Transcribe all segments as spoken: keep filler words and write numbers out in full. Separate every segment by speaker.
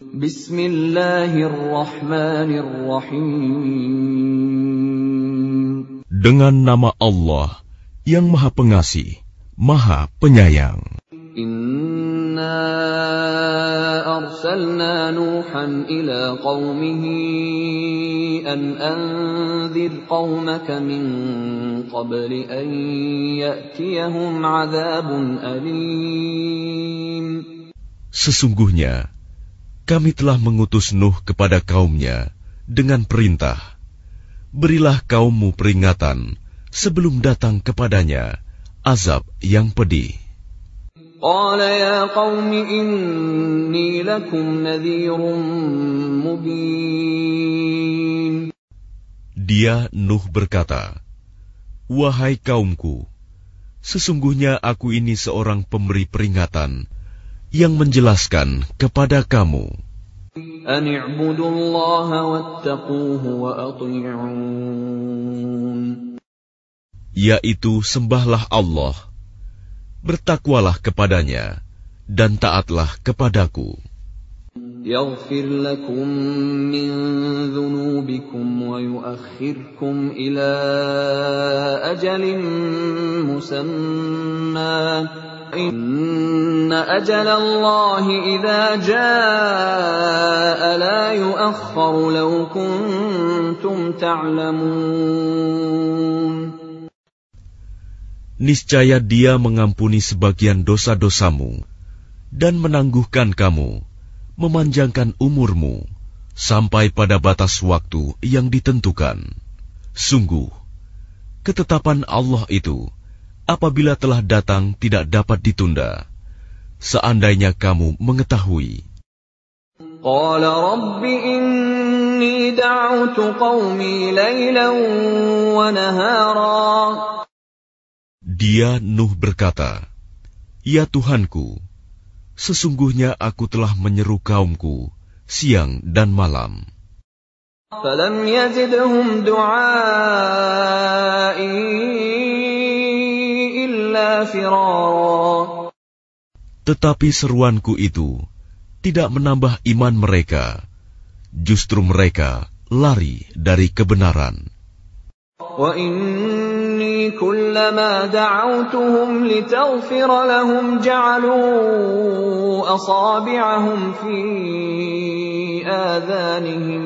Speaker 1: Bismillahirrahmanirrahim.
Speaker 2: Dengan nama Allah yang Maha Pengasih, Maha Penyayang.
Speaker 1: Inna arsalna Nuhan ila qawmihi an anzir qawmaka min qabli an ya'tiyahum 'adzabun alim.
Speaker 2: Sesungguhnya kami telah mengutus Nuh kepada kaumnya dengan perintah, berilah kaummu peringatan sebelum datang kepadanya azab yang pedih.
Speaker 1: Qala ya qaumi inni lakum nadhirun mubin.
Speaker 2: Dia Nuh berkata, wahai kaumku, sesungguhnya aku ini seorang pemberi peringatan yang menjelaskan kepada kamu.
Speaker 1: An i'budullaha wattaquhu wa ati'un.
Speaker 2: Yaitu sembahlah Allah, bertakwalah kepadanya, dan taatlah kepadaku.
Speaker 1: Yaghfir lakum min dhunubikum wa yuakhirkum ila ajalin musamma. Inna ajalallahi idza jaa la yu'akhkharu law kuntum ta'lamun.
Speaker 2: Niscaya Dia mengampuni sebagian dosa-dosamu dan menangguhkan kamu, memanjangkan umurmu sampai pada batas waktu yang ditentukan. Sungguh, ketetapan Allah itu apabila telah datang tidak dapat ditunda, seandainya kamu mengetahui.
Speaker 1: Qala rabbi inni da'utu qaumi laylan wa nahara.
Speaker 2: Dia Nuh berkata, ya Tuhanku, sesungguhnya aku telah menyeru kaumku siang dan malam.
Speaker 1: Falam yazidhum du'ai illa firara.
Speaker 2: Tetapi seruanku itu tidak menambah iman mereka, justru mereka lari dari kebenaran.
Speaker 1: Wa inni kullama da'awtuhum litaghfira lahum ja'alu asabi'ahum fi adhanihim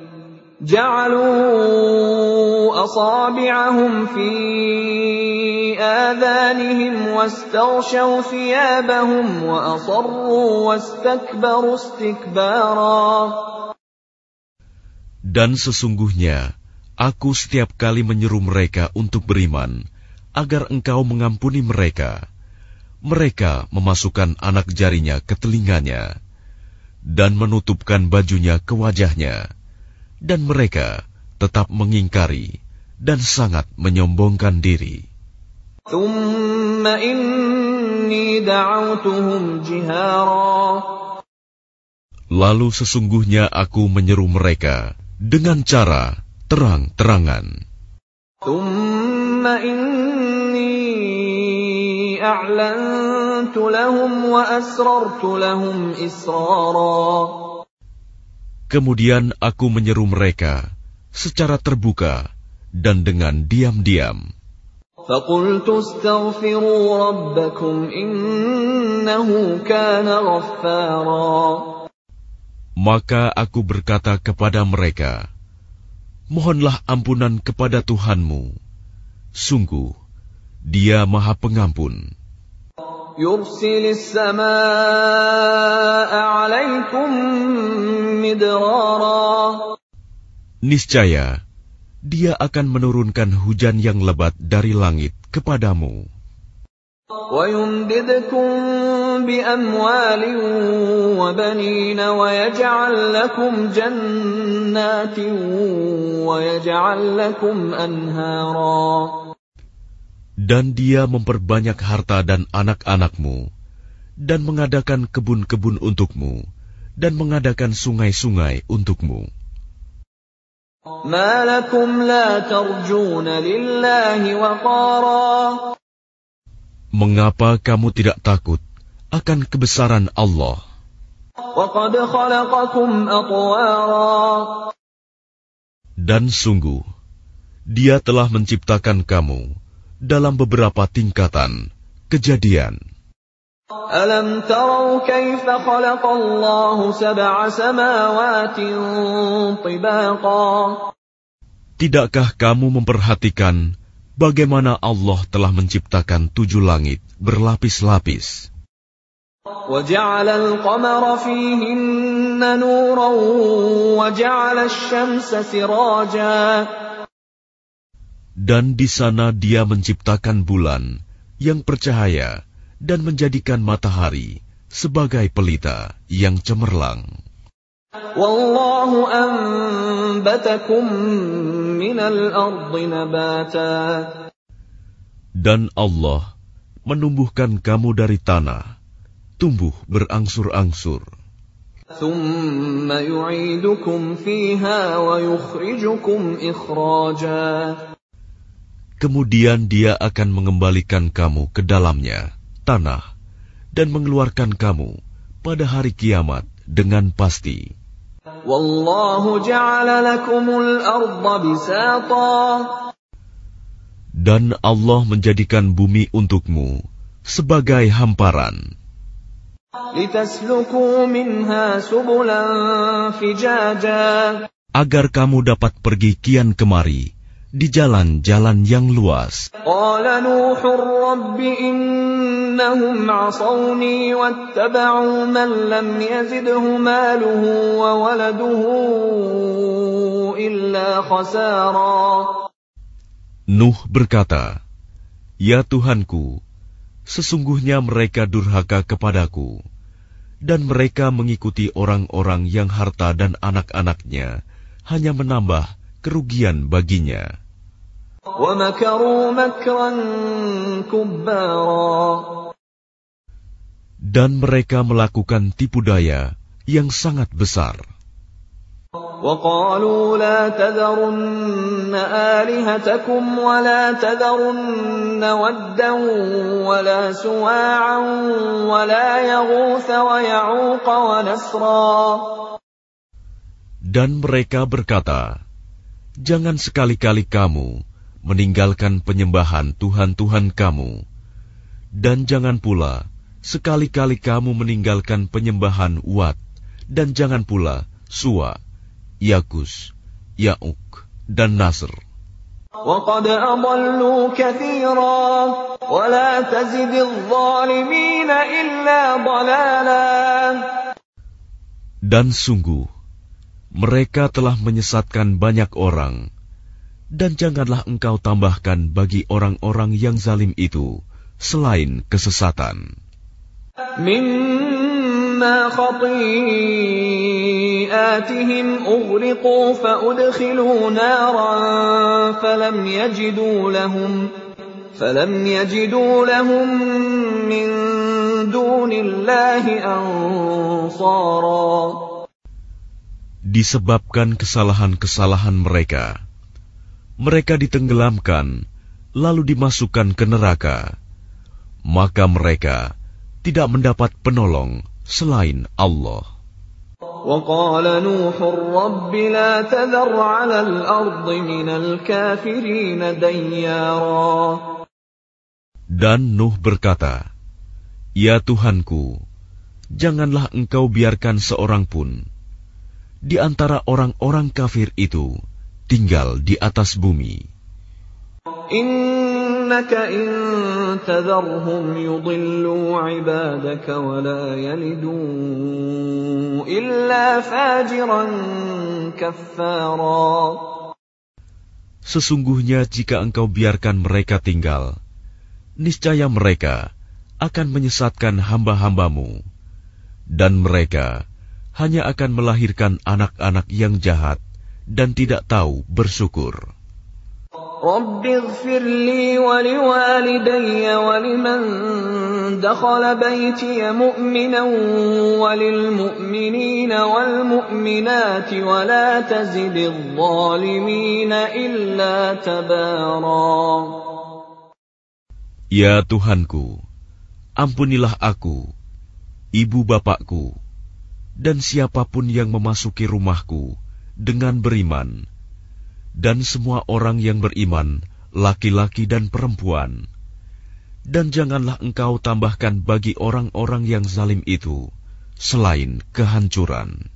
Speaker 1: جعلوا أصابعهم في آذانهم واستغشوا ثيابهم وأصروا واستكبروا استكبارا.
Speaker 2: Dan sesungguhnya aku setiap kali menyeru mereka untuk beriman agar engkau mengampuni mereka, mereka memasukkan anak jarinya ke telinganya dan menutupkan bajunya ke wajahnya, dan mereka tetap mengingkari dan sangat menyombongkan diri.
Speaker 1: Thumma inni da'awtuhum jihara.
Speaker 2: Lalu sesungguhnya aku menyeru mereka dengan cara terang-terangan.
Speaker 1: Thumma inni a'lantu lahum wa asrartu lahum israra.
Speaker 2: Kemudian aku menyeru mereka secara terbuka dan dengan diam-diam.
Speaker 1: فَقُلْتُ اسْتَغْفِرُوا رَبَّكُمْ إِنَّهُ كَانَ غَفَّارًا.
Speaker 2: Maka aku berkata kepada mereka, mohonlah ampunan kepada Tuhanmu. Sungguh, Dia Maha Pengampun.
Speaker 1: يُرْسِلِ السَّمَاءَ عَلَيْكُمْ مِدْرَارًا.
Speaker 2: Niscaya, Dia akan menurunkan hujan yang lebat dari langit kepadamu.
Speaker 1: وَيُمْدِدْكُمْ بِأَمْوَالٍ وَبَنِينَ وَيَجْعَلْ لَكُمْ جَنَّاتٍ وَيَجْعَلْ لَكُمْ أَنْهَارًا.
Speaker 2: Dan Dia memperbanyak harta dan anak-anakmu, dan mengadakan kebun-kebun untukmu, dan mengadakan sungai-sungai untukmu.
Speaker 1: مَا لَكُمْ لَا تَرْجُونَ لِلَّهِ وَقَارًا.
Speaker 2: Mengapa kamu tidak takut akan kebesaran Allah?
Speaker 1: وَقَدْ خَلَقَكُمْ أَطْوَارًا.
Speaker 2: Dan sungguh, Dia telah menciptakan kamu dalam beberapa tingkatan. Kejadian.
Speaker 1: أَلَمْ تَرَوْا كَيْفَ خَلَقَ اللَّهُ سَبْعَ سَمَاوَاتٍ طِبَاقًا.
Speaker 2: Tidakkah kamu memperhatikan bagaimana Allah telah menciptakan tujuh langit berlapis-lapis?
Speaker 1: وَجَعَلَ الْقَمَرَ فِيهِنَّ نُورًا وَجَعَلَ الشَّمْسَ سِرَاجًا.
Speaker 2: Dan di sana Dia menciptakan bulan yang bercahaya dan menjadikan matahari sebagai pelita yang cemerlang.
Speaker 1: وَاللَّهُ أَنبَتَكُم مِّنَ الْأَرْضِ نَبَاتًا.
Speaker 2: Dan Allah menumbuhkan kamu dari tanah, tumbuh berangsur-angsur.
Speaker 1: ثُمَّ يُعِيدُكُمْ فِيهَا وَيُخْرِجُكُمْ إِخْرَاجًا.
Speaker 2: Kemudian Dia akan mengembalikan kamu ke dalamnya, tanah, dan mengeluarkan kamu pada hari kiamat dengan pasti.
Speaker 1: وَاللَّهُ جَعَلَ لَكُمُ الْأَرْضَ بِسَاطًا.
Speaker 2: Dan Allah menjadikan bumi untukmu sebagai hamparan,
Speaker 1: لِتَسْلُكُوا مِنْهَا سُبُلًا فِجَاجًا.
Speaker 2: agar kamu dapat pergi kian kemari di jalan-jalan yang luas.
Speaker 1: قَالَ نُوحٌ رَبِّ إِنَّهُمْ عَصَوْنِي وَاتَّبَعُوا مَن لَّمْ يَزِدْهُ مَالُهُ وَوَلَدُهُ إِلَّا خَسَارًا.
Speaker 2: Nuh berkata, "Ya Tuhanku, sesungguhnya mereka durhaka kepadaku, dan mereka mengikuti orang-orang yang harta dan anak-anaknya hanya menambah kerugian baginya."
Speaker 1: وَمَكَرُوا مَكْرًا كُبَّارًا.
Speaker 2: Dan mereka melakukan tipu daya yang sangat besar.
Speaker 1: وَقَالُوا لَا تَذَرُنَّ آلِهَتَكُمْ وَلَا تَذَرُنَّ وَدًّا وَلَا سُوَاعًا وَلَا يَغُوثَ وَيَعُوقَ وَنَسْرًا.
Speaker 2: Dan mereka berkata, "Jangan sekali-kali kamu meninggalkan penyembahan Tuhan-Tuhan kamu, dan jangan pula sekali-kali kamu meninggalkan penyembahan Wat, dan jangan pula Suwa, Yagus, Ya'uk, dan Nasr.
Speaker 1: وَقَدْ أَضَلُّوا كَثِيرًا وَلَا تَزِدِ الظَّالِمِينَ إِلَّا ضَلَالًا.
Speaker 2: Dan sungguh, mereka telah menyesatkan banyak orang, dan janganlah engkau tambahkan bagi orang-orang yang zalim itu selain kesesatan.
Speaker 1: مِمَّا خَطِيئَاتِهِمْ أُغْرِقُوا فَأُدْخِلُوا نَارًا فَلَمْ يَجِدُوا لَهُمْ فَلَمْ يَجِدُوا لَهُم مِّن دُونِ اللَّهِ أَنصَارًا.
Speaker 2: Disebabkan kesalahan-kesalahan mereka, mereka ditenggelamkan, lalu dimasukkan ke neraka. Maka mereka tidak mendapat penolong selain Allah.
Speaker 1: وَقَالَ نُوحٌ رَبِّ لَا تَذَرْ عَلَى الْأَرْضِ مِنَ الْكَافِرِينَ دَيَّارًا.
Speaker 2: Dan Nuh berkata, "Ya Tuhanku, janganlah engkau biarkan seorang pun di antara orang-orang kafir itu tinggal di atas bumi.
Speaker 1: Innaka in tadharhum yudillu ibadaka wa la yalidu illa fajiran kaffara."
Speaker 2: Sesungguhnya jika engkau biarkan mereka tinggal, niscaya mereka akan menyesatkan hamba-hambamu, dan mereka hanya akan melahirkan anak-anak yang jahat dan tidak tahu bersyukur.
Speaker 1: Rabbighfir li wa liwalidayya wa liman dakhala baytiya mu'minan wa lil mu'minina wal mu'minati wa la tazididh zalimina illa tabara.
Speaker 2: Ya Tuhanku, ampunilah aku, ibu bapakku, dan siapapun yang memasuki rumahku dengan beriman, dan semua orang yang beriman, laki-laki dan perempuan. Dan janganlah engkau tambahkan bagi orang-orang yang zalim itu selain kehancuran.